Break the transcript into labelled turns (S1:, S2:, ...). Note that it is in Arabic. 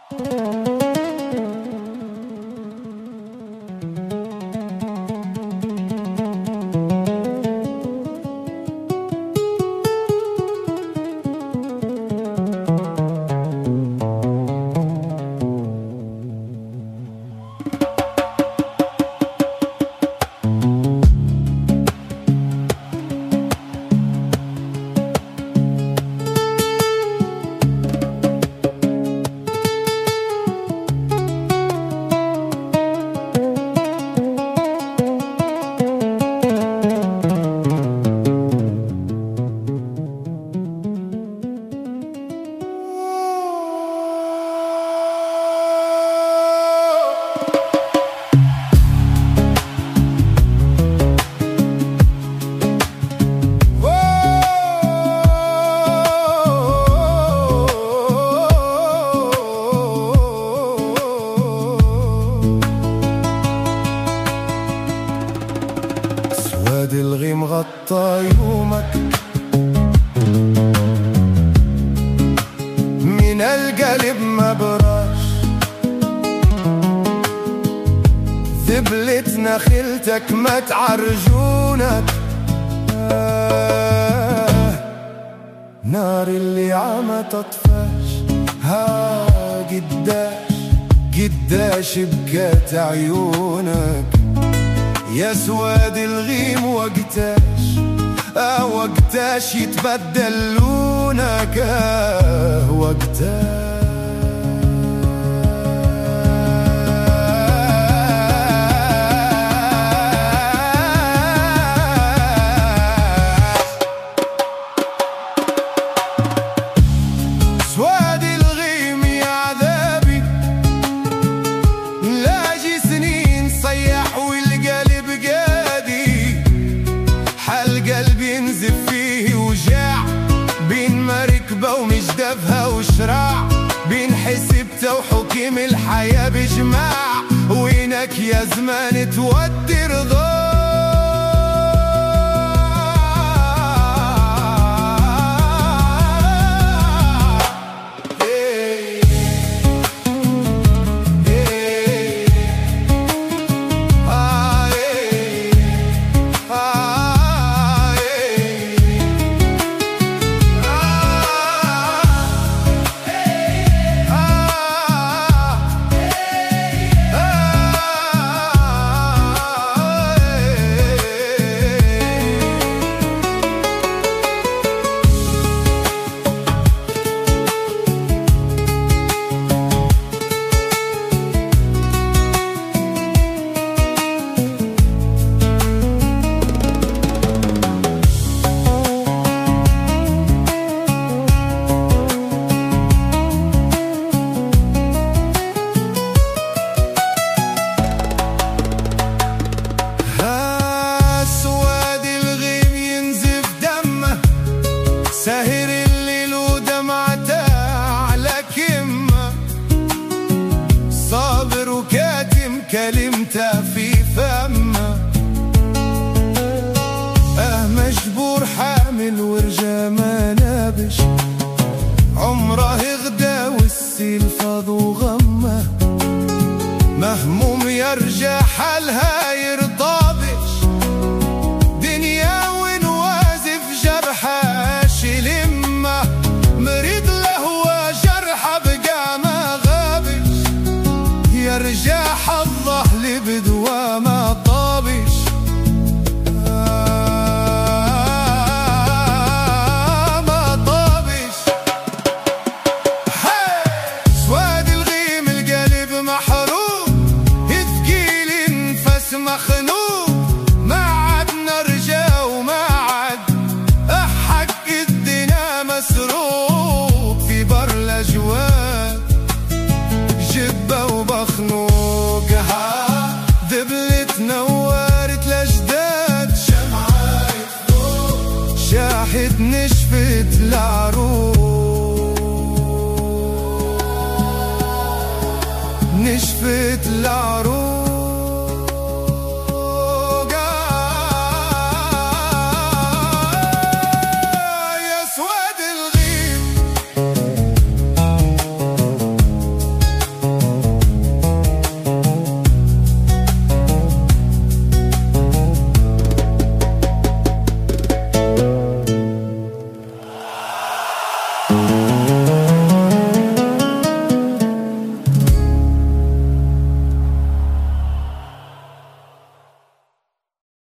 S1: سواد الغيم غطى يومك، من القلب ما براش، ذبلت نخلتك ما تعرجونك. نار اللي عما تطفاش، ها قداش بكات عيونك يا سواد الغيم. وقتاش يتبدل لونك، وقتاش سواد الغيم يا عذابي، لاجي سنين صيح والقلب قادي، حال قلبي ينزف فيه وجاع، بين مركبة ومجدفها وشراع، بين حسبته وحكيم الحياة بجماع، وينك يا زمان تودي رضا. ساهر الليل ودمعته على كمه، صابر وكاتم كلمته في فمه، مجبور حامل ورجا ما نابش، عمره غدا والسيل فاض وغمه، مهموم يرجع حالها يرطابش، دنيا ونوازف جرحها لمة، مريض لهو جرحه بقى ما غابش، يرجع حظه لبدوى ما طابش. ما طابش. سواد الغيم القلب محروق، ثقيل انفس مخنوق، ما عاد نرجع وما عاد حق الدنا مسروق، في بر الاجواد جبه وبخنوق، ذبلت نورت الاجداد، شمعة فوق شاحت نشفت العروق، نشفت العروق.